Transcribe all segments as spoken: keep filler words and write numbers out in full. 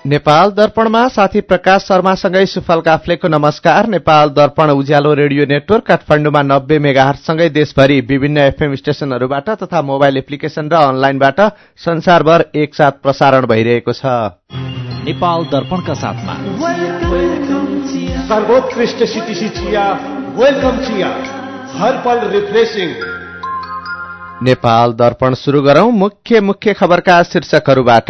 नेपाल दर्पणमा साथी प्रकाश शर्मासँगै सुफल काफ्लेको नमस्कार। नेपाल दर्पण उज्यालो रेडियो नेटवर्क काठमाडौँमा नब्बे मेगाहर्जसँगै देशभरि विभिन्न एफएम स्टेशनहरूबाट तथा मोबाइल एप्लिकेशन र अनलाइनबाट संसारभर एकसाथ प्रसारण भइरहेको छ। नेपाल दर्पणका साथमा सर्वोत्कृष्ट सिटिसी चिया, वेलकम चिया, हर पल रिफ्रेशिङ। नेपाल दर्पण सुरु गरौं मुख्य मुख्य खबरका शीर्षकहरूबाट।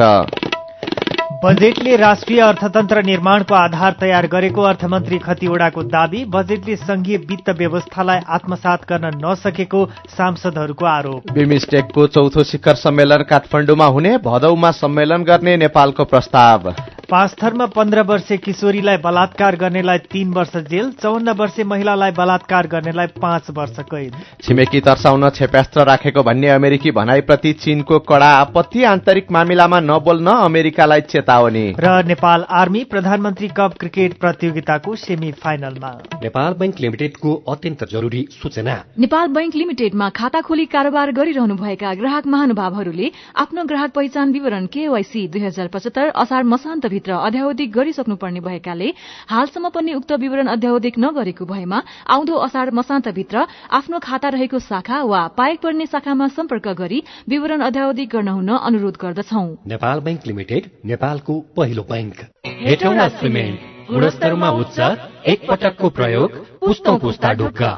बजेटले राष्ट्रिय अर्थतन्त्र निर्माणको आधार तयार गरेको अर्थमन्त्री खतिवड़ाको दावी। बजेटले संघीय वित्त व्यवस्थालाई आत्मसात गर्न नसकेको सांसदहरूको आरोप। बिमस्टेकको चौथो शिखर सम्मेलन काठमाडौँमा हुने, भदौमा सम्मेलन गर्ने नेपालको प्रस्ताव। पाँचथरमा पन्ध्र वर्षे किशोरीलाई बलात्कार गर्नेलाई तीन वर्ष जेल, चौन्न वर्षे महिलालाई बलात्कार गर्नेलाई पाँच वर्ष कैद। छिमेकी तर्साउन क्षेप्यास्त्र राखेको भन्ने अमेरिकी भनाइप्रति चीनको कड़ा आपत्ति। आन्तरिक मामिलामा नबोल्न अमेरिकालाई चेतावनी। र नेपाल आर्मी प्रधानमन्त्री कप क्रिकेट प्रतियोगिताको सेमी फाइनलमा। नेपाल बैंक लिमिटेडको अत्यन्त जरुरी सूचना। नेपाल बैंक लिमिटेडमा खाता खोली कारोबार गरिरहनुभएका ग्राहक महानुभावहरूले आफ्नो ग्राहक पहिचान विवरण केवाईसी दुई हजार पचहत्तर असार मसान्त भित्र अध्यावधिक गरिसक्नुपर्ने भएकाले हालसम्म पनि उक्त विवरण अध्यावधिक नगरेको भएमा आउँदो असार मसान्तभित्र आफ्नो खाता रहेको शाखा वा पाएक पर्ने शाखामा सम्पर्क गरी विवरण अध्यावधिक गर्न हुन अनुरोध गर्दछौं। नेपाल बैंक लिमिटेड नेपालको पहिलो बैंक। हेटौँडा सिमेन्ट गुणस्तरमा उच्च, एक पटकको प्रयोग, पुस्तौं पुस्ता ढुक्का।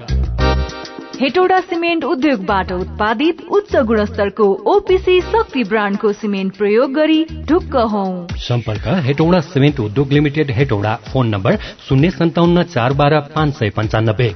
हेटौडा सिमेन्ट उद्योगबाट उत्पादित उच्च गुणस्तरको ओपीसी शक्ति ब्रान्डको सिमेन्ट प्रयोग गरी ढुक्क हौं। सम्पर्क हेटौडा सिमेन्ट उद्योग लिमिटेड, हेटौडा। फोन नम्बर शून्य सन्ताउन्न चार बाह्र पाँच सय पञ्चानब्बे।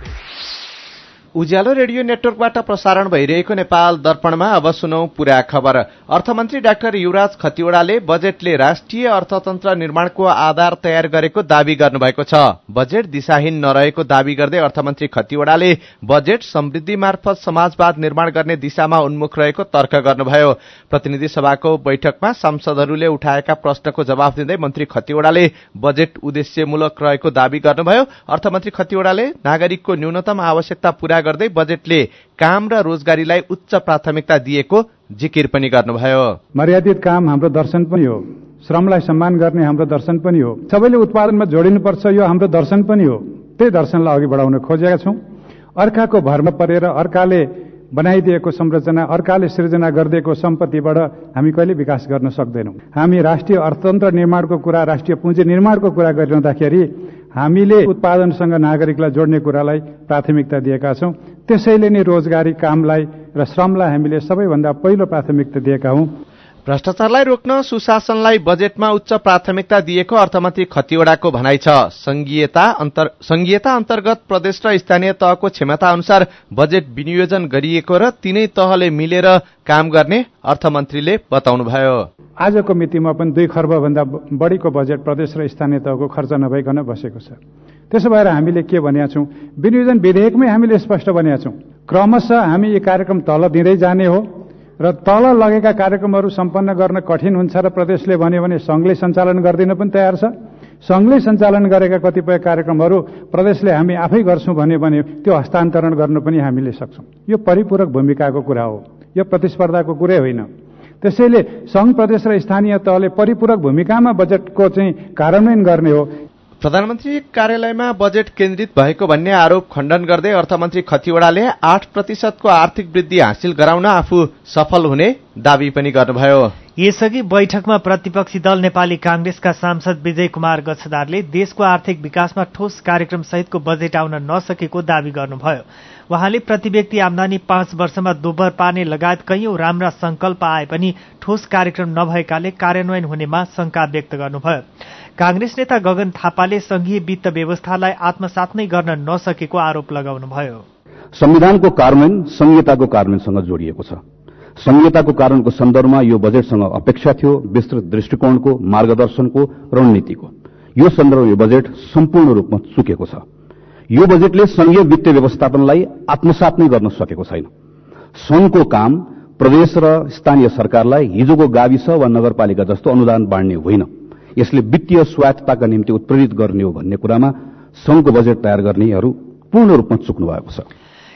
उज्यालो रेडियो नेटवर्कबाट प्रसारण भइरहेको नेपाल दर्पणमा अब सुनौ पूरा खबर। अर्थमन्त्री डाक्टर युवराज खतिवड़ाले बजेटले राष्ट्रिय अर्थतन्त्र निर्माणको आधार तयार गरेको दावी गर्नुभएको छ। बजेट दिशाहीन नरहेको दावी गर्दै अर्थमन्त्री खतिवड़ाले बजेट समृद्धि मार्फत समाजवाद निर्माण गर्ने दिशामा उन्मुख रहेको तर्क गर्नुभयो। प्रतिनिधि सभाको बैठकमा सांसदहरूले उठाएका प्रश्नको जवाफ दिँदै मन्त्री खतिवड़ाले बजेट उद्देश्यमूलक रहेको दावी गर्नुभयो। अर्थमन्त्री खतिवड़ाले नागरिकको न्यूनतम आवश्यकता पूरा गर्दै बजेटले काम र रोजगारीलाई उच्च प्राथमिकता दिएको जिकिर पनि गर्नुभयो। मर्यादित काम हाम्रो दर्शन पनि हो, श्रमलाई सम्मान गर्ने हाम्रो दर्शन पनि हो, सबैले उत्पादनमा जोडिनुपर्छ यो हाम्रो दर्शन पनि हो। त्यही दर्शनलाई अघि बढाउन खोजेका छौं। अर्काको भरमा परेर अर्काले बनाइदिएको संरचना, अर्काले सृजना गरिदिएको सम्पत्तिबाट हामी कहिले विकास गर्न सक्दैनौं। हामी राष्ट्रिय अर्थतन्त्र निर्माणको कुरा, राष्ट्रिय पुँजी निर्माणको कुरा गरिरहँदाखेरि हामीले उत्पादनसँग नागरिकलाई जोड्ने कुरालाई प्राथमिकता दिएका छौं। त्यसैले नै रोजगारी, कामलाई र श्रमलाई हामीले सबैभन्दा पहिलो प्राथमिकता दिएका हौं। भ्रष्टाचारलाई रोक्न सुशासनलाई बजेटमा उच्च प्राथमिकता दिएको अर्थमन्त्री खतिवड़ाको भनाइ छ। संघीयता अन्तर संघीयता अन्तर्गत प्रदेश र स्थानीय तहको क्षमता अनुसार बजेट विनियोजन गरिएको र तीनै तहले मिलेर काम गर्ने अर्थमन्त्रीले बताउनुभयो। आजको मितिमा पनि दुई खर्ब भन्दा बढीको बजेट प्रदेश र स्थानीय तहको खर्च नभइकन बसेको छ। त्यसो भएर हामीले के भनेका छौं, विनियोजन विधेयकमै हामीले स्पष्ट भनेका छौं, क्रमशः हामी यी कार्यक्रम तल दिँदै जाने हो र तल लगेका कार्यक्रमहरू सम्पन्न गर्न कठिन हुन्छ र प्रदेशले भन्यो भने संघले सञ्चालन गर्दिन पनि तयार छ। संघले सञ्चालन गरेका कतिपय कार्यक्रमहरू प्रदेशले हामी आफै गर्छौं भन्यो भने त्यो हस्तान्तरण गर्न पनि हामीले सक्छौं। यो परिपूरक भूमिकाको कुरा हो, यो प्रतिस्पर्धाको कुरै होइन। त्यसैले संघ, प्रदेश र स्थानीय तहले परिपूरक भूमिकामा बजेटको चाहिँ कार्यान्वयन गर्ने हो। प्रधानमन्त्री कार्यालयमा बजेट केन्द्रित भएको भन्ने आरोप खण्डन गर्दै अर्थमन्त्री खतिवड़ाले आठ प्रतिशतको आर्थिक वृद्धि हासिल गराउन आफू सफल हुने दावी पनि गर्नुभयो। यसअघि बैठकमा प्रतिपक्षी दल नेपाली कांग्रेसका सांसद विजय कुमार गच्छदारले देशको आर्थिक विकासमा ठोस कार्यक्रम सहितको बजेट आउन नसकेको दावी गर्नुभयो। उहाँले प्रति व्यक्ति आमदानी पाँच वर्षमा दोब्बर पार्ने लगायत कैयौं राम्रा संकल्प आए पनि ठोस कार्यक्रम नभएकाले कार्यान्वयन हुनेमा शंका व्यक्त गर्नुभयो। कांग्रेस नेता गगन थापाले संघीय वित्त व्यवस्थालाई आत्मसात नै गर्न नसकेको आरोप लगाउनुभयो। संविधानको कार्यान्वयन संहिताको कार्यान्वयनसँग जोडिएको छ। संहिताको कार्यान्वयनको सन्दर्भमा यो बजेटसँग अपेक्षा थियो विस्तृत दृष्टिकोणको, मार्गदर्शनको, रणनीतिको। यो सन्दर्भमा यो बजेट सम्पूर्ण रूपमा चुकेको छ। यो बजेटले संघीय वित्तीय व्यवस्थापनलाई आत्मसात नै गर्न सकेको छैन। संघको काम प्रदेश र स्थानीय सरकारलाई हिजोको गाविस वा नगरपालिका जस्तो अनुदान बाँड्ने होइन, यसले वित्तीय स्वायत्तताका निम्ति उत्प्रेरित गर्ने हो भन्ने कुरामा संघको बजेट तयार गर्नेहरू पूर्ण रूपमा चुक्नु भएको छ।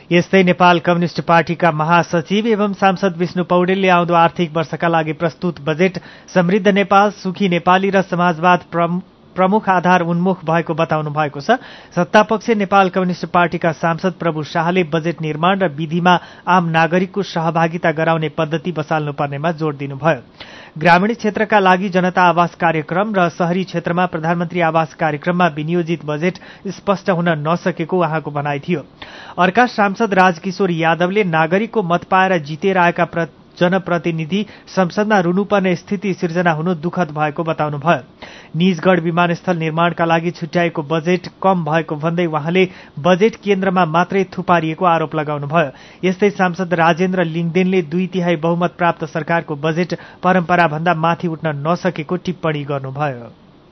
यस्तै नेपाल कम्युनिष्ट पार्टीका महासचिव एवं सांसद विष्णु पौडेलले आउँदो आर्थिक वर्षका लागि प्रस्तुत बजेट समृद्ध नेपाल, सुखी नेपाली र समाजवाद प्रमुख आधार उन्मुख भएको बताउनु भएको छ। सत्तापक्ष नेपाल कम्युनिष्ट पार्टीका सांसद प्रभु शाहले बजेट निर्माण र विधिमा आम नागरिकको सहभागिता गराउने पद्धति बसाल्नुपर्नेमा जोड़ दिनुभयो। ग्रामीण क्षेत्रका लागि जनता आवास कार्यक्रम र शहरी क्षेत्रमा प्रधानमन्त्री आवास कार्यक्रममा विनियोजित बजेट स्पष्ट हुन नसकेको उहाँको भनाइ थियो। अर्का सांसद राजकिशोर यादवले नागरिकको मत पाएर जितेर आएका जनप्रतिनिधि संसदमा रुनुपर्ने स्थिति सिर्जना हुनु दुःखद भएको बताउनुभयो। निजगढ विमानस्थल निर्माणका लागि छुट्याएको बजेट कम भएको भन्दै उहाँले बजेट केन्द्रमा मात्रै थुपारिएको आरोप लगाउनुभयो। यस्तै सांसद राजेन्द्र लिङदेनले दुई तिहाई बहुमत प्राप्त सरकारको बजेट परम्पराभन्दा माथि उठ्न नसकेको टिप्पणी गर्नुभयो।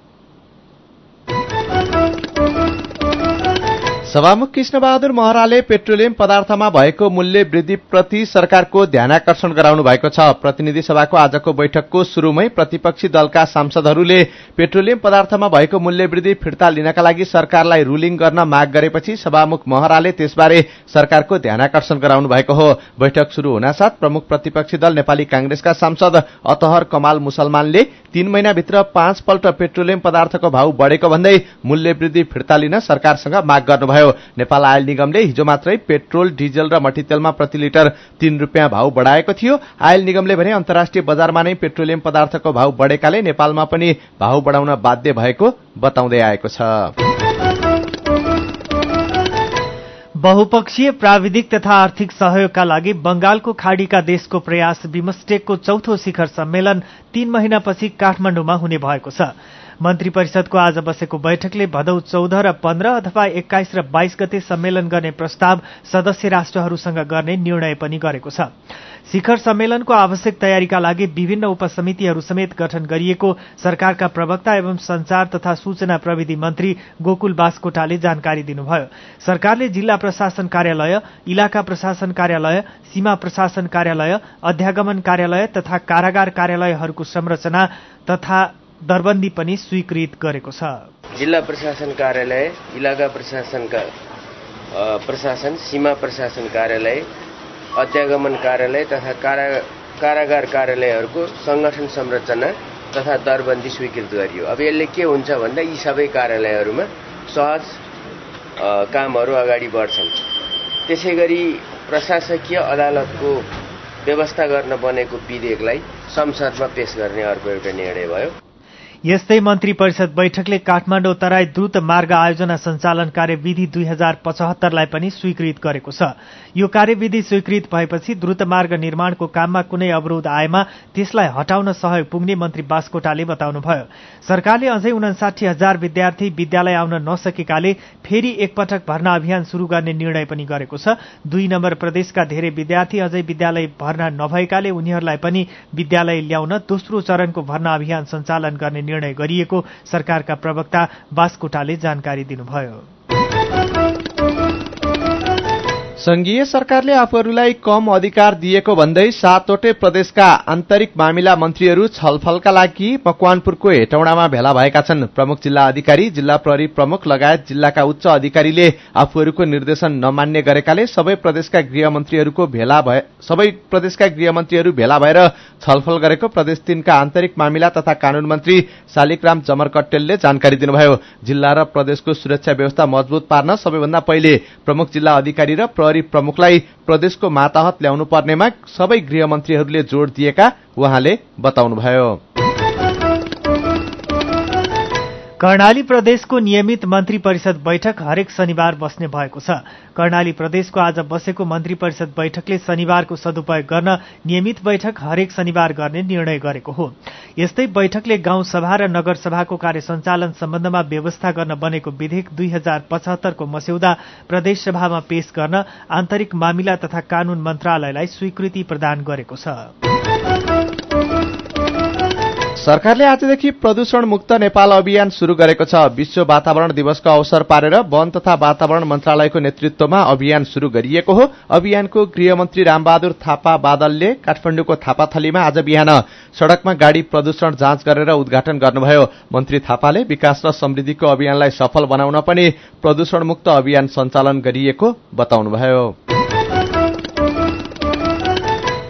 सभामुख कृष्णबहादुर महराले पेट्रोलियम पदार्थमा भएको मूल्य वृद्धिप्रति सरकारको ध्यानाकर्षण गराउनु भएको छ। प्रतिनिधि सभाको आजको बैठकको शुरूमै प्रतिपक्षी दलका सांसदहरूले पेट्रोलियम पदार्थमा भएको मूल्य वृद्धि फिर्ता लिनका लागि सरकारलाई रुलिङ गर्न माग गरेपछि सभामुख महराले त्यसबारे सरकारको ध्यानाकर्षण गराउनु भएको हो। बैठक शुरू हुनासाथ प्रमुख प्रतिपक्षी दल नेपाली कांग्रेसका सांसद अतहर कमाल मुसलमानले तीन महिनाभित्र पाँच पल्ट पेट्रोलियम पदार्थको भाव बढेको भन्दै मूल्य वृद्धि फिर्ता लिन सरकारसँग माग गर्नुभयो। नेपाल आयल निगमले हिजो मात्रै पेट्रोल, डिजल र मट्टीतेलमा प्रति लिटर तीन रुपियाँ भाव बढाएको थियो। आयल निगमले भने अन्तर्राष्ट्रिय बजारमा नै पेट्रोलियम पदार्थको भाव बढेकाले नेपालमा पनि भाव बढाउन बाध्य भएको बताउँदै आएको छ। बहुपक्षीय प्राविधिक तथा आर्थिक सहयोगका लागि बंगालको खाड़ीका देशको प्रयास बिमस्टेकको चौथो शिखर सम्मेलन तीन महिनापछि काठमाडौँमा हुने भएको छ। मन्त्री परिषदको आज बसेको बैठकले भदौ चौध र पन्ध्र अथवा एक्काइस र बाइस गते सम्मेलन गर्ने प्रस्ताव सदस्य राष्ट्रहरूसँग गर्ने निर्णय पनि गरेको छ। शिखर सम्मेलनको आवश्यक तयारीका लागि विभिन्न उपसमितिहरू समेत गठन गरिएको सरकारका प्रवक्ता एवं संचार तथा सूचना प्रविधि मन्त्री गोकुल बास्कोटाले जानकारी दिनुभयो। सरकारले जिल्ला प्रशासन कार्यालय, इलाका प्रशासन कार्यालय, सीमा प्रशासन कार्यालय, अध्यागमन कार्यालय तथा कारागार कार्यालयहरूको संरचना तथा दरबन्दी पनि स्वीकृत गरेको छ। जिल्ला प्रशासन कार्यालय, इलाका प्रशासनका प्रशासन, सीमा प्रशासन कार्यालय, अध्यागमन कार्यालय तथा कारा, कारागार कार्यालयहरूको संगठन संरचना तथा दरबन्दी स्वीकृत गरियो। अब यसले के हुन्छ भन्दा यी सबै कार्यालयहरूमा सहज कामहरू अगाडि बढ्छन्। त्यसैगरी प्रशासकीय अदालतको व्यवस्था गर्न बनेको विधेयकलाई संसदमा पेश गर्ने अर्को एउटा निर्णय भयो। यस्तै मन्त्री परिषद बैठकले काठमाडौँ तराई द्रुत मार्ग आयोजना सञ्चालन कार्यविधि दुई हजार पचहत्तरलाई पनि स्वीकृत गरेको छ। यो कार्यविधि स्वीकृत भएपछि द्रुत मार्ग निर्माणको काममा कुनै अवरोध आएमा त्यसलाई हटाउन सहयोग पुग्ने मन्त्री बास्कोटाले बताउनुभयो। सरकारले अझै उनासाठी हजार विद्यार्थी विद्यालय आउन नसकेकाले फेरि एकपटक भर्ना अभियान शुरू गर्ने निर्णय पनि गरेको छ। दुई नम्बर प्रदेशका धेरै विद्यार्थी अझै विद्यालय भर्ना नभएकाले उनीहरूलाई पनि विद्यालय ल्याउन दोस्रो चरणको भर्ना अभियान सञ्चालन गर्ने निर्णय गरिएको सरकारका प्रवक्ता बास्कोटाले जानकारी दिनुभयो। संघीय सरकारले आफूहरूलाई कम अधिकार दिएको भन्दै सातवटै प्रदेशका आन्तरिक मामिला मन्त्रीहरू छलफलका लागि मकवानपुरको हेटौडामा भेला भएका छन्। प्रमुख जिल्ला अधिकारी, जिल्ला प्रहरी प्रमुख लगायत जिल्लाका उच्च अधिकारीले आफूहरूको निर्देशन नमान्ने गरेकाले सबै प्रदेशका गृहमन्त्रीहरूको भेला भए सबै प्रदेशका गृहमन्त्रीहरू भेला भएर छलफल गरेको प्रदेश तीनका आन्तरिक मामिला तथा कानून मन्त्री शालिग्राम जमरकट्टेलले जानकारी दिनुभयो। जिल्ला र प्रदेशको सुरक्षा व्यवस्था मजबुत पार्न सबैभन्दा पहिले प्रमुख जिल्ला अधिकारी र प्रहरी प्रमुखलाई प्रदेशको माताहत ल्याउनु पर्नेमा सबै गृहमन्त्रीहरूले जोड़ दिएका उहाँले बताउनुभयो। कर्णाली प्रदेशको नियमित मन्त्री परिषद बैठक हरेक शनिबार बस्ने भएको छ। कर्णाली प्रदेशको आज बसेको मन्त्री परिषद बैठकले शनिबारको सदुपयोग गर्न नियमित बैठक हरेक शनिबार गर्ने निर्णय गरेको हो। यस्तै बैठकले गाउँ सभा र नगर सभाको कार्य सञ्चालन सम्बन्धमा व्यवस्था गर्न बनेको विधेयक दुई हजार पचहत्तरको मस्यौदा प्रदेश सभामा पेश गर्न आन्तरिक मामिला तथा कानून मन्त्रालयलाई स्वीकृति प्रदान गरेको छ। सरकारले आजदेखि प्रदूषण मुक्त नेपाल अभियान शुरू गरेको छ। विश्व वातावरण दिवसको अवसर पारेर वन तथा वातावरण मन्त्रालयको नेतृत्वमा अभियान शुरू गरिएको हो। अभियानको गृहमन्त्री रामबहादुर थापा बादलले काठमाडौँको थापाथलीमा आज बिहान सड़कमा गाड़ी प्रदूषण जाँच गरेर उद्घाटन गर्नुभयो। मन्त्री थापाले विकास र समृद्धिको अभियानलाई सफल बनाउन पनि प्रदूषण मुक्त अभियान सञ्चालन गरिएको बताउनुभयो।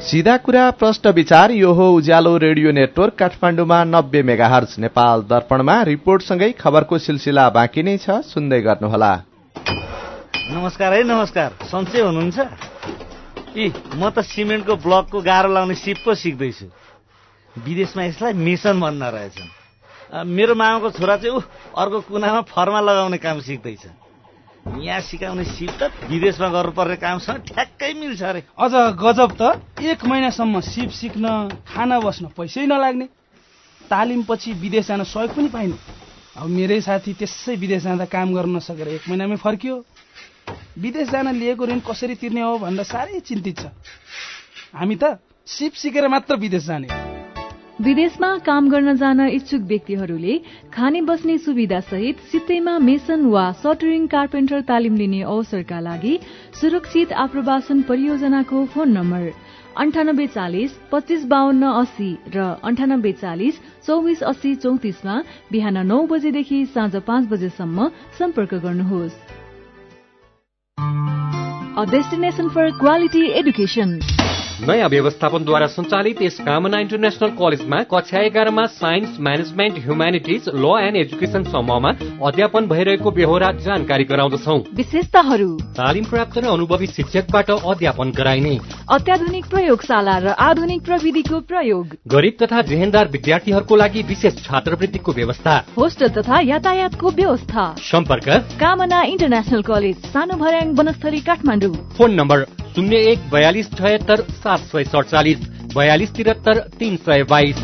सीधा कुरा प्रश्न विचार यो हो उज्यालो रेडियो नेटवर्क काठमाडौँमा नब्बे मेगाहर्ज नेपाल दर्पणमा रिपोर्टसँगै खबरको सिलसिला बाँकी नै छ, सुन्दै गर्नुहोला। नमस्कार है, नमस्कार। सन्चै हुनुहुन्छ? ए म त सिमेन्टको ब्लकको गाह्रो लाउने सिप पो सिक्दैछु। विदेशमा यसलाई मिसन भन्न रहेछन्। मेरो मामाको छोरा चाहिँ ऊ अर्को कुनामा फर्मा लगाउने काम सिक्दैछ। यहाँ सिकाउने सिप त विदेशमा गर्नुपर्ने कामसँग ठ्याक्कै मिल्छ अरे। अझ गजब त, एक महिनासम्म सिप सिक्न खाना बस्न पैसै नलाग्ने, तालिमपछि विदेश जान सहयोग पनि पाइने। अब मेरै साथी त्यसै विदेश जाँदा काम गर्न नसकेर एक महिनामै फर्कियो। विदेश जान लिएको ऋण कसरी तिर्ने हो भनेर साह्रै चिन्तित छ। हामी त सिप सिकेर मात्र विदेश जाने। विदेशमा काम गर्न जान इच्छुक व्यक्तिहरूले खाने बस्ने सुविधा सहित सित्तैमा मेसन वा सटरिङ कार्पेन्टर तालिम लिने अवसरका लागि सुरक्षित आप्रवासन परियोजनाको फोन नम्बर अन्ठानब्बे चालिस पच्चीस बाहन्न अस्सी र अन्ठानब्बे चालिस चौबिस अस्सी चौतिसमा बिहान नौ बजेदेखि साँझ पाँच बजेसम्म सम्पर्क गर्नुहोस्। A destination for quality education. नयाँ व्यवस्थापनद्वारा सञ्चालित यस कामना इन्टरनेशनल कलेजमा कक्षा एघारमा science, management, humanities, law and education समूहमा अध्यापन भइरहेको बेहोरा जानकारी गराउँदछौ। विशेषताहरू: तालिम प्राप्त र अनुभवी शिक्षकबाट अध्यापन गराइने, अत्याधुनिक प्रयोगशाला र आधुनिक प्रविधिको प्रयोग, गरिब तथा जेहेन्दार विद्यार्थीहरूको लागि विशेष छात्रवृत्तिको व्यवस्था, होस्टल तथा यातायातको व्यवस्था। सम्पर्क कामना इन्टरनेशनल कलेज, सानो भर्याङ, वनस्थली, काठमाडौँ। फोन नम्बर शून्य एक बयालिस छयत्तर सात सय सडचालिस बयालिस त्रिहत्तर तीन सय बाइस।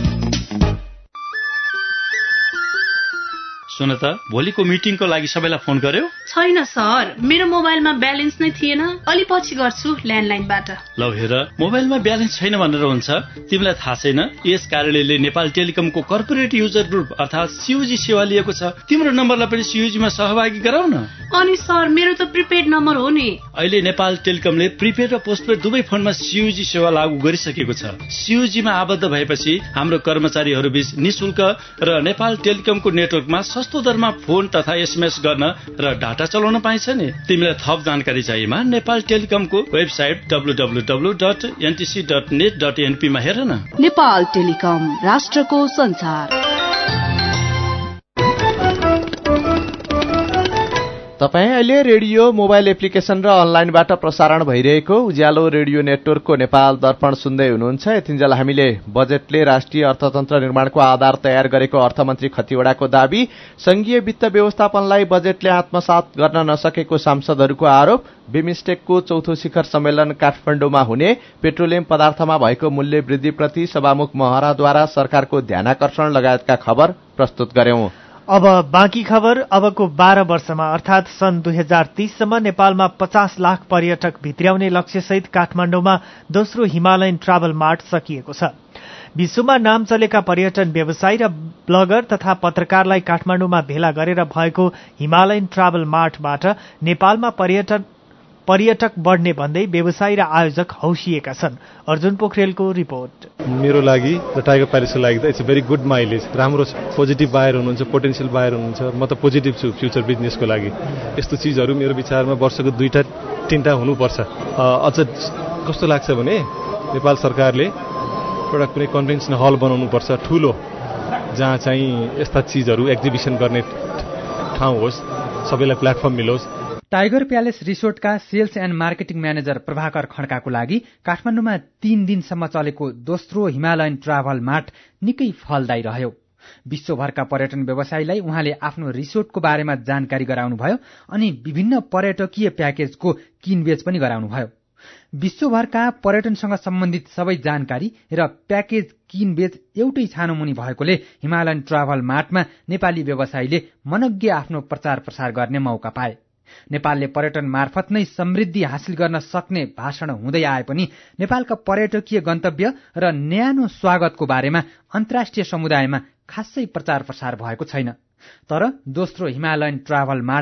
सुन त, भोलिको मिटिङको लागि सबैलाई फोन गर्यो? छैन सर, मेरो मोबाइलमा ब्यालेन्स नै थिएन। अलि पछि गर्छु ल्यान्डलाइनबाट। ल हेर, मोबाइलमा ब्यालेन्स छैन भनेर हुन्छ? तिमीलाई थाहा छैन यस कार्यालयले नेपाल टेलिकमको कर्पोरेट युजर ग्रुप अर्थात् सीयूजी सेवा लिएको छ। तिम्रो नम्बरलाई पनि सीयूजीमा सहभागी गराउ न। अनि सर, मेरो त प्रिपेड नम्बर हो नि। अहिले नेपाल टेलिकमले प्रिपेड र पोस्टपेड दुवै फोनमा सीयूजी सेवा लागू गरिसकेको छ। सीयूजीमा आबद्ध भएपछि हाम्रो कर्मचारीहरू बीच निशुल्क र नेपाल टेलिकमको नेटवर्कमा सस्तो दरमा फोन तथा एसएमएस गर्न र डाटा चलाउन पाइन्छ नि। तिमीलाई थप जानकारी चाहिएमा नेपाल टेलिकमको website W W W dot NTC dot net dot NP मा हेर न। नेपाल टेलिकम, राष्ट्रको संसार। तपाईँ अहिले रेडियो, मोबाइल एप्लिकेशन र अनलाइनबाट प्रसारण भइरहेको उज्यालो रेडियो नेटवर्कको नेपाल दर्पण सुन्दै हुनुहुन्छ। यतिन्जेल हामीले बजेटले राष्ट्रिय अर्थतन्त्र निर्माणको आधार तयार गरेको अर्थमन्त्री खतिवड़ाको दावी, संघीय वित्त व्यवस्थापनलाई बजेटले आत्मसात गर्न नसकेको सांसदहरूको आरोप, बिमस्टेकको चौथो शिखर सम्मेलन काठमाडौँमा हुने, पेट्रोलियम पदार्थमा भएको मूल्य वृद्धिप्रति सभामुख महराद्वारा सरकारको ध्यानाकर्षण लगायतका खबर प्रस्तुत गर्यौं। अब बाँकी खबर। अबको बाह्र वर्षमा अर्थात सन् दुई हजार तीससम्म नेपालमा पचास लाख पर्यटक भित्र्याउने लक्ष्यसहित काठमाडौँमा दोस्रो हिमालयन ट्राभल मार्ट सकिएको छ। विश्वमा नाम चलेका पर्यटन व्यवसायी र ब्लगर तथा पत्रकारलाई काठमाडौँमा भेला गरेर भएको हिमालयन ट्राभल मार्टबाट नेपालमा पर्यटन पर्यटक बढ्ने भन्दै व्यवसायी र आयोजक हौसिएका छन्। अर्जुन पोखरेलको रिपोर्ट। मेरो लागि र टाइगर प्यालेसको लागि त इट्स भेरी गुड माइलेज, राम्रो छ। पोजिटिभ बायर हुनुहुन्छ, पोटेन्सियल बायर हुनुहुन्छ। म त पोजिटिभ छु फ्युचर बिजनेसको लागि। यस्तो चिजहरू मेरो विचारमा वर्षको दुईटा तिनवटा हुनुपर्छ। अझ कस्तो लाग्छ भने नेपाल सरकारले एउटा कुनै कन्भेन्सन हल बनाउनुपर्छ ठुलो, जहाँ चाहिँ यस्ता चिजहरू एक्जिबिसन गर्ने ठाउँ होस्, सबैलाई प्लेटफर्म मिलोस्। टाइगर प्यालेस रिसोर्टका sales and marketing manager Prabhakar खड्काको लागि काठमाडौँमा तीन दिनसम्म चलेको दोस्रो हिमालयन ट्राभल मार्ट निकै फलदायी रह्यो। विश्वभरका पर्यटन व्यवसायीलाई उहाँले आफ्नो रिसोर्टको बारेमा जानकारी गराउनुभयो अनि विभिन्न पर्यटकीय प्याकेजको किनबेच पनि गराउनुभयो। विश्वभरका पर्यटनसँग सम्बन्धित सबै जानकारी र प्याकेज किनबेच एउटै छानोमुनि भएकोले हिमालयन ट्राभल मार्टमा नेपाली व्यवसायीले मनग्गे आफ्नो प्रचार प्रसार गर्ने मौका पाए। नेपालले पर्यटन मार्फत नै समृद्धि हासिल गर्न सक्ने भाषण हुँदै आए पनि नेपालका पर्यटकीय गन्तव्य र न्यानो स्वागतको बारेमा अन्तर्राष्ट्रिय समुदायमा खासै प्रचार प्रसार भएको छैन। तर दोस्रो हिमालयन ट्राभल मार्टले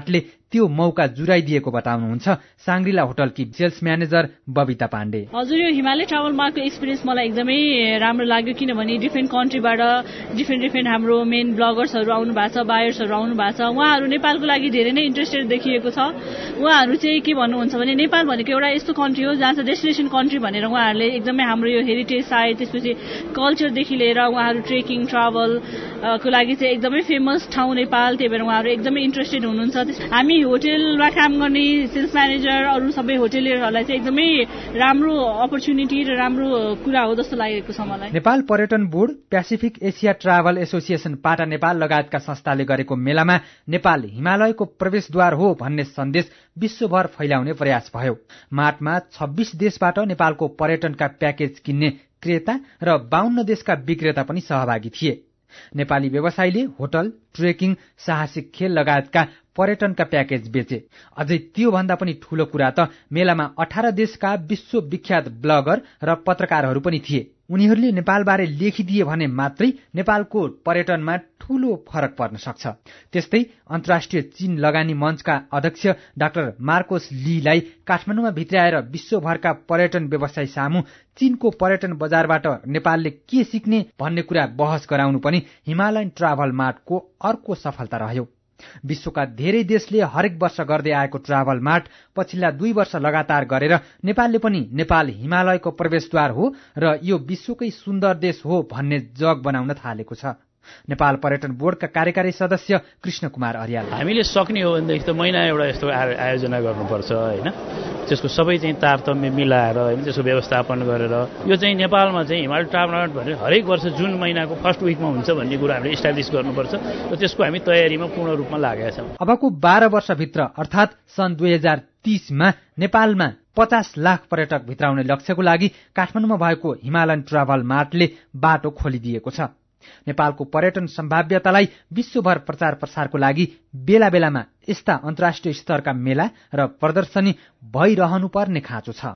त्यो मौका जुराइदिएको बताउनुहुन्छ साङ्ग्रिला होटलकी सेल्स म्यानेजर बबिता पाण्डे। हजुर, यो हिमालय ट्राभल मार्टको एक्सपिरियन्स मलाई एकदमै राम्रो लाग्यो, किनभने डिफ्रेन्ट कन्ट्रीबाट डिफ्रेन्ट डिफ्रेन्ट हाम्रो मेन ब्लगर्सहरू आउनु भएको छ, बायर्सहरू आउनु भएको छ। उहाँहरू नेपालको लागि धेरै नै इन्ट्रेस्टेड देखिएको छ। उहाँहरू चाहिँ के भन्नुहुन्छ भने नेपाल भनेको एउटा यस्तो कन्ट्री हो जहाँ चाहिँ डेस्टिनेसन कन्ट्री भनेर उहाँहरूले एकदमै हाम्रो यो हेरिटेज साइट, त्यसपछि कल्चरदेखि लिएर उहाँहरू ट्रेकिङ ट्राभल को लागि चाहिँ एकदमै फेमस ठाउँ नेपाल, त्यही भएर उहाँहरू एकदमै इन्ट्रेस्टेड हुनुहुन्छ। हामी होटेलमा काम गर्ने सेल्स म्यानेजर अरू सबै होटेलियरहरूलाई चाहिँ एकदमै राम्रो अपर्च्युनिटी र राम्रो कुरा हो जस्तो लागेको छ मलाई। नेपाल पर्यटन board, pacific Asia travel association PATA Nepal लगायतका संस्थाले गरेको मेलामा नेपाल हिमालयको प्रवेशद्वार हो भन्ने सन्देश विश्वभर फैलाउने प्रयास भयो। मार्चमा छब्बीस देशबाट नेपालको पर्यटनका प्याकेज किन्ने क्रेता र बाहन्न देशका विक्रेता पनि सहभागी थिए। नेपाली व्यवसायीले होटल, ट्रेकिङ, साहसिक खेल लगायतका पर्यटनका प्याकेज बेचे। अझै त्योभन्दा पनि ठूलो कुरा त मेलामा अठार देशका विश्वविख्यात ब्लगर र पत्रकारहरू पनि थिए। उनीहरूले नेपालबारे लेखिदिए भने मात्रै नेपालको पर्यटनमा ठूलो फरक पर्न सक्छ। त्यस्तै अन्तर्राष्ट्रिय चीन लगानी मञ्चका अध्यक्ष डाक्टर मार्कोस लीलाई काठमाडौँमा भित्राएर विश्वभरका पर्यटन व्यवसायी सामु चीनको पर्यटन बजारबाट नेपालले के सिक्ने भन्ने कुरा बहस गराउनु पनि हिमालयन ट्राभल मार्टको अर्को सफलता रह्यो। विश्वका धेरै देशले हरेक वर्ष गर्दै आएको ट्राभल मार्ट पछिल्ला दुई वर्ष लगातार गरेर नेपालले पनि नेपाल हिमालयको प्रवेशद्वार हो र यो विश्वकै सुन्दर देश हो भन्ने जग बनाउन थालेको छ। नेपाल पर्यटन बोर्डका कार्यकारी सदस्य कृष्ण कुमार अर्याल, हामीले सक्ने हो भनेदेखि त महिना एउटा यस्तो आयोजना गर्नुपर्छ होइन, त्यसको सबै चाहिँ तारतम्य मिलाएर होइन, त्यसको व्यवस्थापन गरेर यो चाहिँ नेपालमा चाहिँ हिमालय ट्राभल मार्ट भने हरेक वर्ष जुन महिनाको फर्स्ट विकमा हुन्छ भन्ने कुरा हामीले इस्टाब्लिस गर्नुपर्छ र त्यसको हामी तयारीमा पूर्ण रूपमा लागेका छौँ। अबको बाह्र वर्षभित्र अर्थात् सन् दुई हजार तीसमा नेपालमा पचास लाख पर्यटक भित्राउने लक्ष्यको लागि काठमाडौँमा भएको हिमालयन ट्राभल मार्टले बाटो खोलिदिएको छ। नेपालको पर्यटन सम्भाव्यतालाई विश्वभर प्रचार प्रसारको लागि बेला बेलामा यस्ता अन्तर्राष्ट्रिय स्तरका मेला र प्रदर्शनी भइरहनुपर्ने खाँचो छ।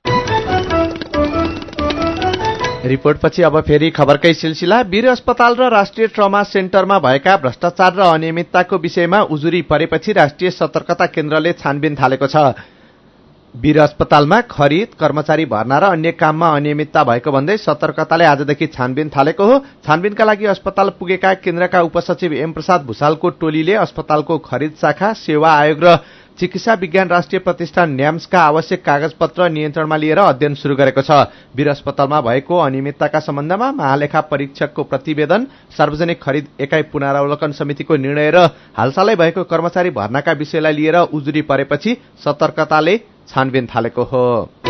रिपोर्टपछि अब फेरि खबरकै सिलसिला। वीर अस्पताल र राष्ट्रिय ट्रमा सेन्टरमा भएका भ्रष्टाचार र अनियमितताको विषयमा उजुरी परेपछि राष्ट्रिय सतर्कता केन्द्रले छानबिन थालेको छ। वीर अस्पतालमा खरिद, कर्मचारी भर्ना र अन्य काममा अनियमितता भएको भन्दै सतर्कताले आजदेखि छानबिन थालेको हो। छानबिनका लागि अस्पताल पुगेका केन्द्रका उपसचिव एम प्रसाद भूषालको टोलीले अस्पतालको खरिद शाखा, सेवा आयोग र चिकित्सा विज्ञान राष्ट्रिय प्रतिष्ठान न्याम्सका आवश्यक कागजपत्र नियन्त्रणमा लिएर अध्ययन शुरू गरेको छ। वीर अस्पतालमा भएको अनियमितताका सम्बन्धमा महालेखा परीक्षकको प्रतिवेदन, सार्वजनिक खरिद एकाइ पुनरावलोकन समितिको निर्णय र हालसालै भएको कर्मचारी भर्नाका विषयलाई लिएर उजुरी परेपछि सतर्कताले छानबिन थालेको हो।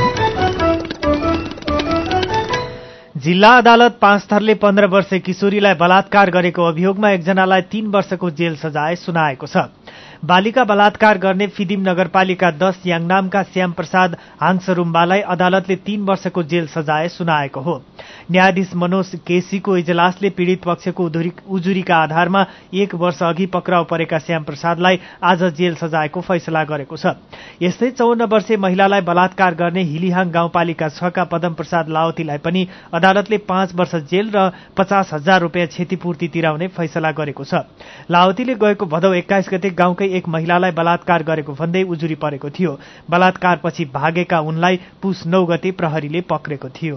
जिल्ला अदालत पाँचथरले पन्ध्र वर्षे किशोरीलाई बलात्कार गरेको अभियोगमा एकजनालाई तीन वर्षको जेल सजाय सुनाएको छ। बालिका बलात्कार गर्ने फिदिम नगरपालिका दश याङनामका श्याम प्रसाद हाङसरुम्बालाई अदालतले तीन वर्षको जेल सजाय सुनाएको हो। न्यायाधीश मनोज केसीको इजलासले पीड़ित पक्षको उजुरीका आधारमा एक वर्ष अघि पक्राउ परेका श्याम प्रसादलाई आज जेल सजायको फैसला गरेको छ। यस्तै चौन्न वर्षीय महिलालाई बलात्कार गर्ने हिलिहाङ गाउँपालिका छका पदम प्रसाद लावतीलाई पनि अदालतले पाँच वर्ष जेल र पचास हजार रूपियाँ क्षतिपूर्ति तिराउने फैसला गरेको छ। लावतीले गएको भदौ एक्काइस गते गाउँकै एक महिलालाई बलात्कार गरेको भन्दै उजुरी परेको थियो। बलात्कारपछि भागेका उनलाई पुस नौ गते प्रहरीले पक्रेको थियो।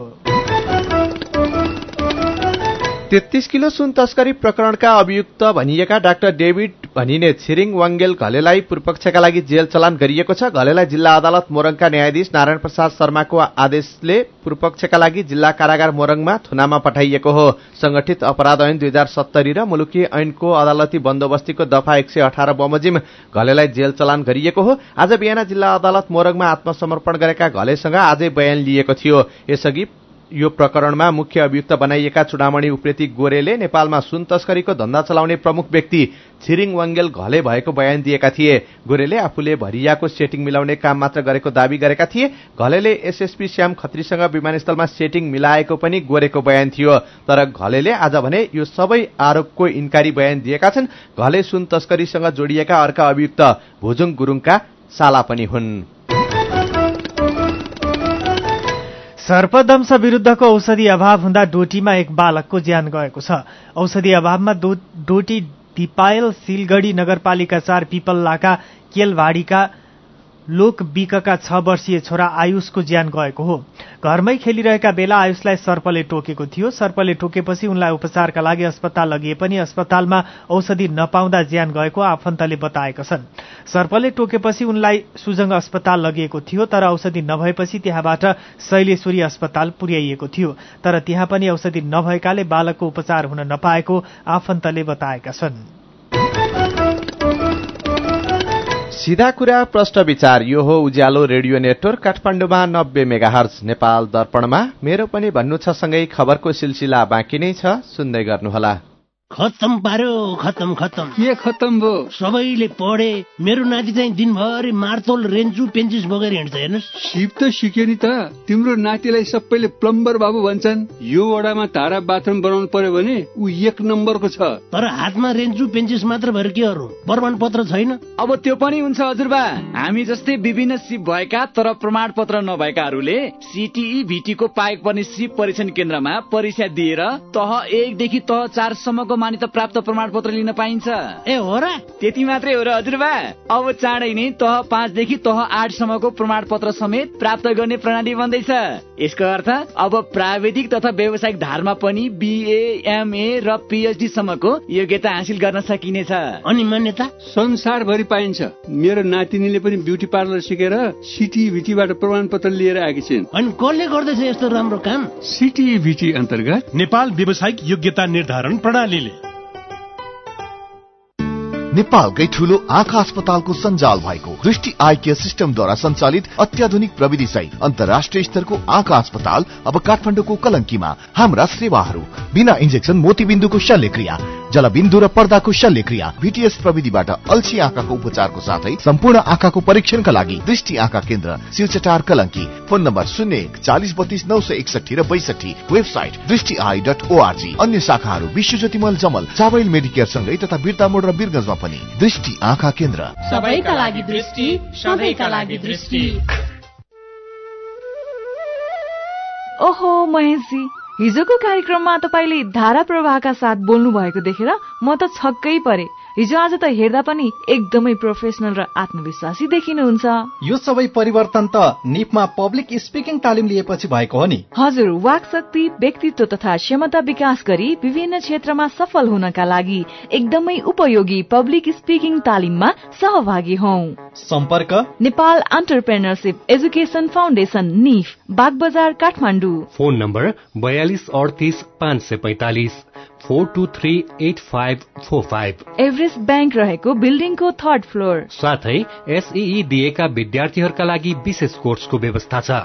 तेत्तीस किलो सुन तस्करी प्रकरणका अभियुक्त भनिएका डाक्टर डेभिड भनिने छिरिङ वाङ्गेल घलेलाई पूर्वपक्षका लागि जेल चलान गरिएको छ। घलेलाई जिल्ला अदालत मोरङका न्यायाधीश नारायण प्रसाद शर्माको आदेशले पूर्वपक्षका लागि जिल्ला कारागार मोरङमा थुनामा पठाइएको हो। संगठित अपराध ऐन दुई हजार सत्तरी र मुलुकी ऐनको अदालती बन्दोबस्तीको दफा एक सय अठार बमोजिम घलेलाई जेल चलान गरिएको हो। आज बिहान जिल्ला अदालत मोरङमा आत्मसमर्पण गरेका घलेसँग आजै बयान लिएको थियो। यसअघि यो प्रकरणमा मुख्य अभियुक्त बनाइएका चुडामणि उप्रेती गोरेले नेपालमा सुन तस्करीको धन्दा चलाउने प्रमुख व्यक्ति छिरिङ वाङ्गेल घले भएको बयान दिएका थिए। गोरेले आफूले भरियाको सेटिङ मिलाउने काम मात्र गरेको दावी गरेका थिए। घलेले एसएसपी श्याम खत्रीसँग विमानस्थलमा सेटिङ मिलाएको पनि गोरेको बयान थियो। तर घलेले आज भने यो सबै आरोपको इन्कारी बयान दिएका छन्। घले सुन तस्करीसँग जोडिएका अर्का अभियुक्त भुजुङ गुरुङका साला पनि हुन्। सर्पदंश विरुद्धको औषधि अभाव हुँदा डोटीमा एक बालकको ज्यान गएको छ। औषधि अभावमा डोटी तिपायल सिलगढी नगरपालिका चार पिपल्लाका केलवाडीका लोक बिकका छ वर्षीय छोरा आयुषको ज्यान गएको हो। घरमै खेलिरहेका बेला आयुषलाई सर्पले टोकेको थियो। सर्पले टोकेपछि उनलाई उपचारका लागि अस्पताल लगिए पनि अस्पतालमा औषधि नपाउँदा ज्यान गएको आफन्तले बताएका छन्। सर्पले टोकेपछि उनलाई सुजंग अस्पताल लगिएको थियो, तर औषधि नभएपछि त्यहाँबाट शैलेश्वरी अस्पताल पुर्याइएको थियो, तर त्यहाँ पनि औषधि नभएकाले बालकको उपचार हुन नपाएको आफन्तले बताएका छन्। सीधा कुरा प्रश्न विचार, यो हो उज्यालो रेडियो नेटवर्क काठमाडौँमा नब्बे मेगाहर्ज नेपाल दर्पणमा। मेरो पनि भन्नु छ सँगै खबरको सिलसिला बाँकी नै छ, सुन्दै गर्नुहोला। खत्तम पार्यो, खत्तम खत्तम के खत्तम भो? सबैले पढे, मेरो नाति चाहिँ दिनभरि मार्तोल रेन्चु पेन्चिस बोकेर हिँड्छ। हेर्नुहोस्, सिप त सिक्यो नि त। तिम्रो नातिलाई सबैले प्लम्बर बाबु भन्छन्। यो वडामा धारा बाथरुम बनाउनु पर्यो भने ऊ एक नम्बरको छ। तर हातमा रेन्चु पेन्चिस मात्र भएर के अरू प्रमाण पत्र छैन। अब त्यो पनि हुन्छ हजुरबा। हामी जस्तै विभिन्न सिप भएका तर प्रमाण पत्र नभएकाहरूले सिटिई भिटीको पाएक पर्ने सिप परीक्षण केन्द्रमा परीक्षा दिएर तह एकदेखि तह चारसम्मको मान्यता प्राप्त प्रमाण पत्र लिन पाइन्छ। ए हो र? त्यति मात्रै हो र हजुरबा। अब चाँडै नै तह पाँचदेखि तह आठसम्मको प्रमाण पत्र समेत प्राप्त गर्ने प्रणाली बन्दैछ। यसको अर्थ अब प्राविधिक तथा व्यावसायिक धारमा पनि बीए, एमए र पीएचडी सम्मको योग्यता हासिल गर्न सकिनेछ। अनि मान्यता संसारभरि पाइन्छ। मेरो नातिनीले पनि ब्युटी पार्लर सिकेर सिटिई भिटीबाट प्रमाण पत्र लिएर आएकी छिन्। अनि कसले गर्दैछ यस्तो राम्रो काम? सिटिई भिटी अन्तर्गत नेपाल व्यावसायिक योग्यता निर्धारण प्रणालीले। नेपालकै ठूलो आँखा अस्पतालको सञ्जाल भएको दृष्टि आई केयर सिस्टमद्वारा सञ्चालित अत्याधुनिक प्रविधि सहित अन्तर्राष्ट्रिय स्तरको आँखा अस्पताल अब काठमाडौँको कलंकीमा। हाम्रा सेवाहरू बिना इन्जेक्सन मोतीबिन्दुको शल्यक्रिया, जलबिन्दु र पर्दाको शल्यक्रिया, भिटीएस प्रविधिबाट अल्छी आँखाको उपचारको साथै सम्पूर्ण आँखाको परीक्षणका लागि दृष्टि आँखा केन्द्र सिलचटार कलंकी। फोन नम्बर शून्य एक चालिस बत्तीस नौ सय एकसठी र बैसठी। वेबसाइट दृष्टि आई डट ओआरजी। अन्य शाखाहरू विश्वज्योति मल जमल, चावल मेडिकेयर सँगै तथा बिर्ता मोड र बिरगंजमा पनि दृष्टि आँखा केन्द्र। सबैका लागि दृष्टि, सबैका लागि दृष्टि। ओहो महेशजी, हिजोको कार्यक्रममा तपाईले धारा प्रवाहका साथ बोल्नु भएको देखेर म त छक्कै परे। हिजो आज त हेर्दा पनि एकदमै प्रोफेसनल र आत्मविश्वासी देखिनुहुन्छ। यो सबै परिवर्तन त निफमा पब्लिक स्पिकिङ तालिम लिएपछि भएको हो नि। हजुर, वाक शक्ति, व्यक्तित्व तथा क्षमता विकास गरी विभिन्न क्षेत्रमा सफल हुनका लागि एकदमै उपयोगी पब्लिक स्पिकिङ तालिममा सहभागी हौ। सम्पर्क नेपाल एन्टरप्रेन्योरशिप एजुकेसन फाउन्डेशन, निफ, बागबजार, काठमाडौँ। फोन नम्बर बयालिस अडतिस पाँच सय पैंतालिस, four two three eight five four five. Everest bank रहेको बिल्डिङको थर्ड फ्लोर। साथै एसईई दिएका विद्यार्थीहरूका लागि विशेष कोर्सको व्यवस्था छ।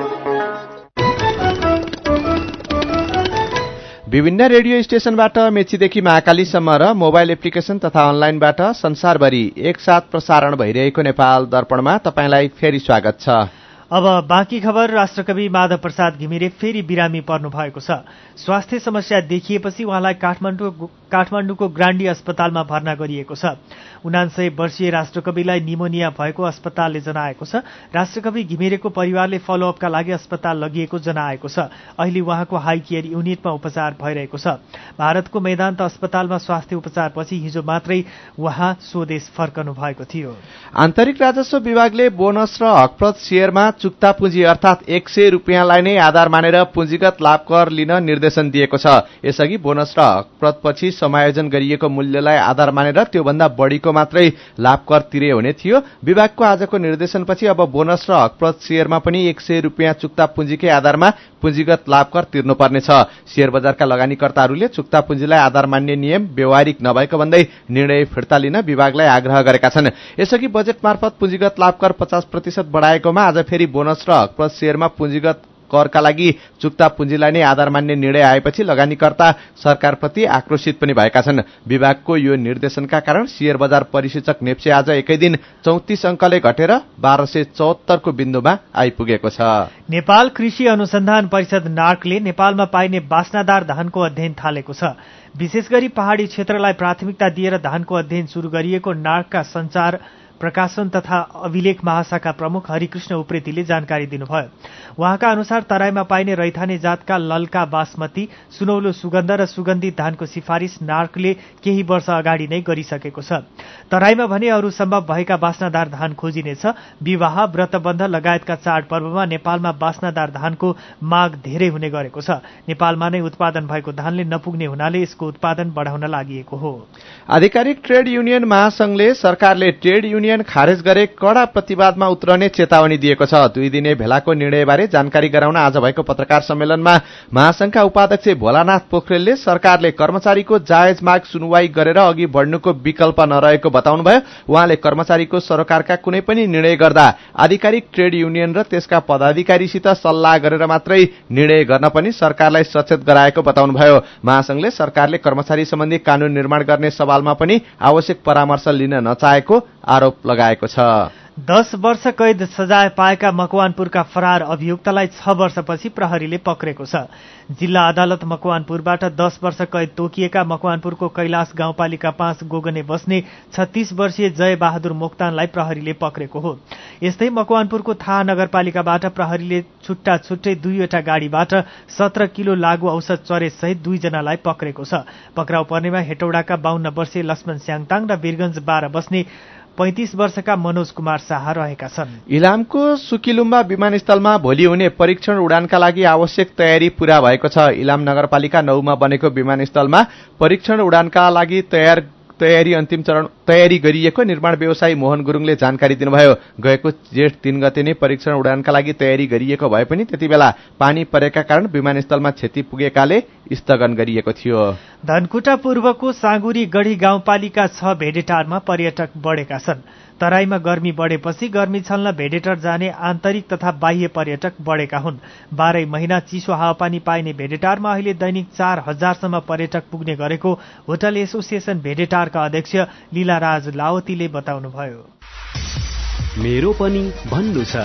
विभिन्न रेडियो स्टेशनबाट मेचीदेखि महाकालीसम्म र मोबाइल एप्लिकेशन तथा अनलाइनबाट संसारभरि एकसाथ प्रसारण भइरहेको नेपाल दर्पणमा तपाईंलाई फेरि स्वागत छ। अब बाँकी खबर। राष्ट्रकवि माधव प्रसाद घिमिरे फेरि बिरामी पर्नु भएको छ। स्वास्थ्य समस्या देखिएपछि उहाँलाई काठमाडौँ काठमाडौँको ग्रान्डी अस्पतालमा भर्ना गरिएको छ। उनान्सय वर्षीय राष्ट्रकविलाई निमोनिया भएको अस्पतालले जनाएको छ। राष्ट्रकवि घिमिरेको परिवारले फलोअपका लागि अस्पताल लगिएको जनाएको छ। अहिले उहाँको हाई केयर युनिटमा उपचार भइरहेको छ। भारतको मेदान्त अस्पतालमा स्वास्थ्य उपचारपछि हिजो मात्रै उहाँ स्वदेश फर्कनु भएको थियो। आन्तरिक राजस्व विभागले बोनस र हकप्रद शेयरमा चुक्ता पुँजी अर्थात एक सय रुपियाँलाई नै आधार मानेर पुँजीगत लाभ कर लिन निर्देशन दिएको छ। यसअघि बोनस र हकप्रदपछि समायोजन गरिएको मूल्यलाई आधार मानेर त्योभन्दा बढीको मात्रै लाभ कर तिरे हुने थियो। विभागको आजको निर्देशनपछि अब बोनस र हकप्रद शेयरमा पनि एक सय रुपियाँ चुक्ता पुँजीकै आधारमा पुँजीगत लाभ कर तिर्नुपर्नेछ। शेयर बजारका लगानीकर्ताहरूले चुक्ता पुँजीलाई आधार मान्ने नियम व्यावहारिक नभएको भन्दै निर्णय फिर्ता लिन विभागलाई आग्रह गरेका छन्। यसअघि बजेट मार्फत पुँजीगत लाभ कर पचास प्रतिशत बढाएकोमा आज फेरि बोनस र हकप्रद शेयरमा पुँजीगत करका लागि चुक्ता पुँजीलाई नै आधार मान्ने निर्णय आएपछि लगानीकर्ता सरकारप्रति आक्रोशित पनि भएका छन्। विभागको यो निर्देशनका कारण शेयर बजार परिसूचक नेप्से आज एकै दिन चौतिस अंकले घटेर बाह्र सय चौहत्तरको बिन्दुमा आइपुगेको छ। नेपाल कृषि अनुसन्धान परिषद नार्कले नेपालमा पाइने बास्नादार धानको अध्ययन थालेको छ। विशेष गरी पहाड़ी क्षेत्रलाई प्राथमिकता दिएर धानको अध्ययन शुरू गरिएको नार्कका संचार प्रकाशन तथा अभिलेख महाशाखा प्रमुख हरिकृष्ण उप्रेतीले जानकारी दिनुभयो। उहाँका अनुसार तराईमा पाइने रैथाने जातका ललका बासमती, सुनौलो सुगन्ध र सुगन्धित धानको सिफारिस नार्कले केही वर्ष अगाडि नै गरिसकेको छ। तराईमा भने अरू सम्भव भएका बास्नादार धान खोजिनेछ। विवाह, व्रतबन्ध लगायतका चाडपर्वमा नेपालमा बास्नादार धानको माग धेरै हुने गरेको छ। नेपालमा नै उत्पादन भएको धानले नपुग्ने हुनाले यसको उत्पादन बढाउन लागि हो। आधिकारिक ट्रेड युनियन महासंघले सरकारले ट्रेड युनियन खारेज गरे कड़ा प्रतिवादमा उत्रने चेतावनी दिएको छ। दुई दिने भेलाको निर्णयबारे जानकारी गराउन आज भएको पत्रकार सम्मेलनमा महासंघका उपाध्यक्ष भोलानाथ पोखरेलले सरकारले कर्मचारीको जायज माग सुनवाई गरेर अघि बढ्नुको विकल्प नरहेको बताउनुभयो। उहाँले कर्मचारीको सरकारका कुनै पनि निर्णय गर्दा आधिकारिक ट्रेड युनियन र त्यसका पदाधिकारीसित सल्लाह गरेर मात्रै निर्णय गर्न पनि सरकारलाई सचेत गराएको बताउनुभयो। महासंघले सरकारले कर्मचारी सम्बन्धी कानून निर्माण गर्ने सवालमा पनि आवश्यक परामर्श लिन नचाहेको आरोप लगाएको छ। दस वर्ष कैद सजाय पाएका मकवानपुरका फरार अभियुक्तलाई छ वर्षपछि प्रहरीले पक्रेको छ। जिल्ला अदालत मकवानपुरबाट दस वर्ष कैद तोकिएका मकवानपुरको कैलाश गाउँपालिका पाँच गोगने बस्ने छत्तीस वर्षीय जय बहादुर मोक्तानलाई प्रहरीले पक्रेको हो। यस्तै मकवानपुरको थाहा नगरपालिकाबाट प्रहरीले छुट्टा छुट्टै दुईवटा गाड़ीबाट सत्र किलो लागू औषध चरेसहित दुईजनालाई पक्रेको छ। पक्राउ पर्नेमा हेटौडाका बाहन्न वर्षीय लक्ष्मण स्याङताङ र वीरगंज बाह्र बस्ने पैंतीस वर्षका मनोज कुमार शाह रहेका छन्। इलामको सुकिलुम्बा विमानस्थलमा भोलि हुने परीक्षण उडानका लागि आवश्यक तयारी पूरा भएको छ। इलाम नगरपालिका नौमा बनेको विमानस्थलमा परीक्षण उडानका लागि तयार तयारी अन्तिम चरण तयारी गरिएको निर्माण व्यवसायी मोहन गुरुङले जानकारी दिनुभयो। गएको जेठ तीन गते नै परीक्षण उडानका लागि तयारी गरिएको भए पनि त्यति बेला पानी परेका कारण विमानस्थलमा क्षति पुगेकाले स्थगन गरिएको थियो। धनकुटा पूर्वको साँगुरी गढी गाउँपालिका छ भेडेटारमा पर्यटक बढेका छन्। तराईमा गर्मी बढेपछि गर्मी छल्न भेडेटार जाने आन्तरिक तथा बाह्य पर्यटक बढेका हुन्। बाह्रै महिना चिसो हावापानी पाइने भेडेटारमा अहिले दैनिक चार हजारसम्म पर्यटक पुग्ने गरेको होटल एसोसिएसन भेडेटारका अध्यक्ष लीलाराज लावतीले बताउनुभयो। मेरो पनि भन्नु छ।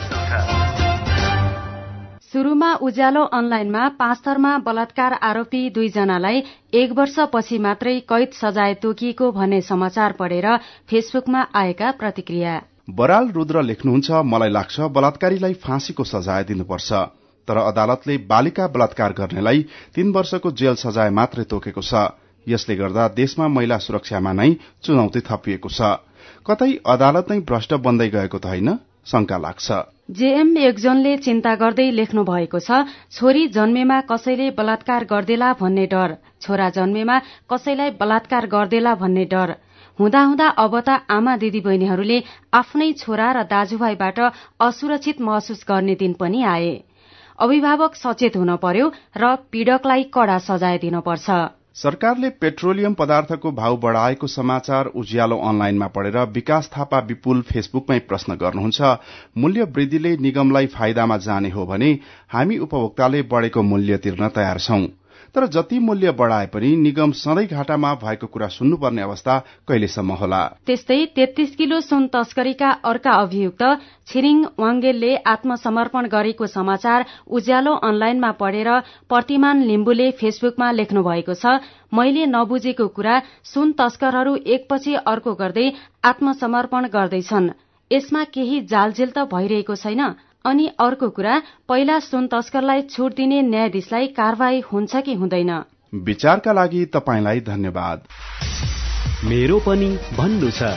सुरुमा उज्यालो अनलाइनमा पाँचथरमा बलात्कार आरोपी दुईजनालाई एक वर्षपछि मात्रै कैद सजाय तोकिएको भन्ने समाचार पढेर फेसबुकमा आएका प्रतिक्रिया। बराल रुद्र लेख्नुहुन्छ, मलाई लाग्छ बलात्कारीलाई फाँसीको सजाय दिनुपर्छ, तर अदालतले बालिका बलात्कार गर्नेलाई तीन वर्षको जेल सजाय मात्रै तोकेको छ। यसले गर्दा देशमा महिला सुरक्षामा नै चुनौती थपिएको छ। कतै अदालत नै भ्रष्ट बन्दै गएको त होइन, शंका लाग्छ। जेएम एकजनले चिन्ता गर्दै लेख्नु भएको छ, छोरी जन्मेमा कसैले बलात्कार गर्देला भन्ने डर, छोरा जन्मेमा कसैलाई बलात्कार गर्देला भन्ने डर हुँदाहुँदा अब त आमा दिदी बहिनीहरूले आफ्नै छोरा र दाजुभाइबाट असुरक्षित महसुस गर्ने दिन पनि आए। अभिभावक सचेत हुन पर्यो र पीड़कलाई कड़ा सजाय दिनुपर्छ। सरकारले पेट्रोलियम पदार्थको भाव बढ़ाएको समाचार उज्यालो अनलाइनमा पढेर विकास थापा विपुल फेसबुकमै प्रश्न गर्नुहुन्छ, मूल्य वृद्धिले निगमलाई फाइदामा जाने हो भने हामी उपभोक्ताले बढ़ेको मूल्य तिर्न तयार छौं, तर जति मूल्य बढ़ाए पनि निगम सधैँ घाटामा भएको कुरा सुन्नुपर्ने अवस्था कहिलेसम्म होला। त्यस्तै तेत्तीस किलो सुन तस्करीका अर्का अभियुक्त छिरिङ वाङ्गेलले आत्मसमर्पण गरेको समाचार उज्यालो अनलाइनमा पढेर प्रतिमान लिम्बुले फेसबुकमा लेख्नु भएको छ, मैले नबुझेको कुरा सुन तस्करहरू एकपछि अर्को गर्दै आत्मसमर्पण गर्दैछन्, यसमा केही जालझेल त भइरहेको छैन। अनि अर्को कुरा, पहिला सुन तस्करलाई छुट दिने न्यायाधीशलाई कारवाही हुन्छ कि हुँदैन? विचारका लागि तपाईलाई धन्यवाद। मेरो पनि भन्नु छ।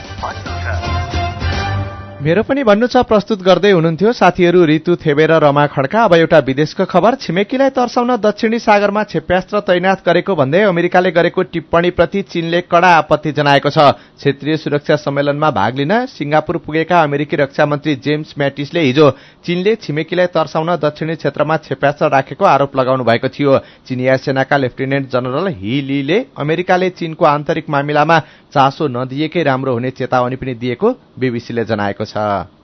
मेरो पनि भन्नु छ प्रस्तुत गर्दै हुनुहुन्थ्यो साथीहरू ऋतु थेबेर रमा खड्का। अब एउटा विदेशको खबर। छिमेकीलाई तर्साउन दक्षिणी सागरमा क्षेप्यास्त्र तैनाथ गरेको भन्दै अमेरिकाले गरेको टिप्पणीप्रति चीनले कड़ा आपत्ति जनाएको छ। क्षेत्रीय सुरक्षा सम्मेलनमा भाग लिन सिंगापुर पुगेका अमेरिकी रक्षा मन्त्री जेम्स म्याटिसले हिजो चीनले छिमेकीलाई तर्साउन दक्षिणी क्षेत्रमा क्षेप्यास्त्र राखेको आरोप लगाउनु भएको थियो। चिनिया सेनाका लेफ्टिनेन्ट जनरल ही लीले अमेरिकाले चीनको आन्तरिक मामिलामा चासो नदिएकै राम्रो हुने चेतावनी पनि दिएको बीबीसीले जनाएको छ।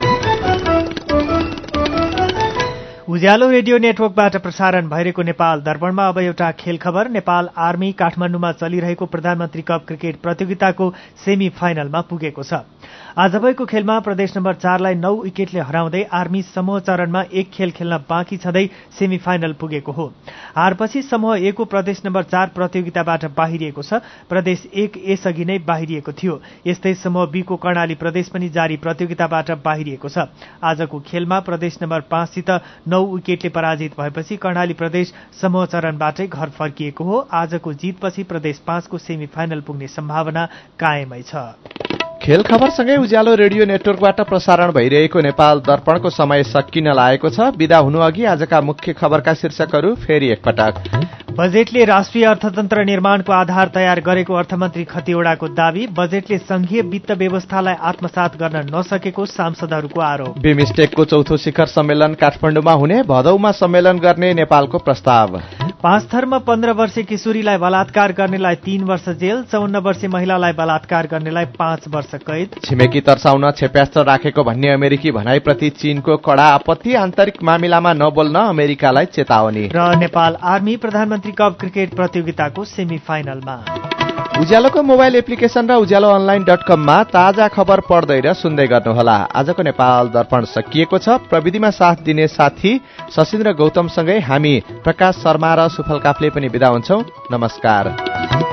उज्यालो रेडियो नेटवर्कबाट प्रसारण भइरहेको नेपाल दर्पणमा अब एउटा खेल खबर। नेपाल आर्मी काठमाडौँमा चलिरहेको प्रधानमन्त्री कप क्रिकेट प्रतियोगिताको सेमी फाइनलमा पुगेको छ। आज भएको खेलमा प्रदेश नम्बर चारलाई नौ विकेटले हराउँदै आर्मी समूह चरणमा एक खेल खेल्न बाँकी छँदै सेमी फाइनल पुगेको हो। हारपछि समूह ए को प्रदेश नम्बर चार प्रतियोगिताबाट बाहिरिएको छ। प्रदेश एक यसअघि नै बाहिरिएको थियो। यस्तै समूह बी को कर्णाली प्रदेश पनि जारी प्रतियोगिताबाट बाहिरिएको छ। आजको खेलमा प्रदेश नम्बर पाँचसित नौ विकेटले पराजित भएपछि कर्णाली प्रदेश समूह चरणबाटै घर फर्किएको हो। आजको जीतपछि प्रदेश पाँचको सेमी फाइनल पुग्ने सम्भावना कायमै छ। खेल खबरसँगै उज्यालो रेडियो नेटवर्कबाट प्रसारण भइरहेको नेपाल दर्पणको समय सकिन लागेको छ। बिदा हुनु अघि आजका मुख्य खबरका शीर्षकहरू फेरि एकपटक। बजेटले राष्ट्रिय अर्थतन्त्र निर्माणको आधार तयार गरेको अर्थमन्त्री खतिवड़ाको दावी। बजेटले संघीय वित्त व्यवस्थालाई आत्मसात गर्न नसकेको सांसदहरूको आरोप। बिमस्टेकको चौथो शिखर सम्मेलन काठमाडौँमा हुने, भदौमा सम्मेलन गर्ने नेपालको प्रस्ताव। पाँच थरमा पन्ध्र वर्षीय किशोरीलाई बलात्कार गर्नेलाई तीन वर्ष जेल, चौन्न वर्षीय महिलालाई बलात्कार गर्नेलाई पाँच वर्ष कैद। छिमेकी तर्साउन क्षेप्यास्त्र राखेको भन्ने अमेरिकी भनाइप्रति चीनको कड़ा आपत्ति। आन्तरिक मामिलामा नबोल्न अमेरिकालाई चेतावनी। र नेपाल आर्मी प्रधानमन्त्री कप क्रिकेट प्रतियोगिताको सेमी फाइनलमा। उज्यालोको मोबाइल एप्लिकेशन र उज्यालो अनलाइन डट कममा ताजा खबर पढ्दै र सुन्दै गर्नुहोला। आजको नेपाल दर्पण सकिएको छ। प्रविधिमा साथ दिने साथी सशिन्द्र गौतमसँगै हामी प्रकाश शर्मा र सुफल काफले पनि बिदा हुन्छौं। नमस्कार।